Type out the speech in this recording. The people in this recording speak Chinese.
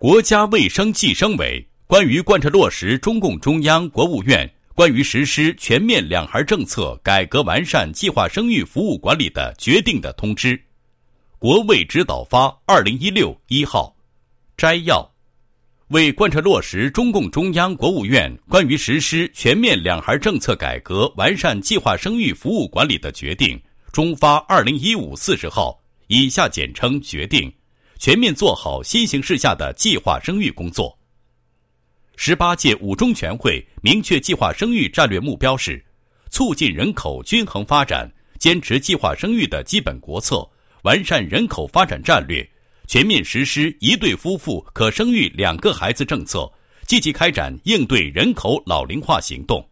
国家卫生计生委关于贯彻落实中共中央、国务院关于实施全面两孩政策改革完善计划生育服务管理的决定的通知，国卫指导发2016-1号。摘要：为贯彻落实中共中央、国务院关于实施全面两孩政策改革完善计划生育服务管理的决定，中发2015-40号，以下简称决定，全面做好新形势下的计划生育工作。18届五中全会明确计划生育战略目标是促进人口均衡发展，坚持计划生育的基本国策，完善人口发展战略，全面实施一对夫妇可生育2个孩子政策，积极开展应对人口老龄化行动。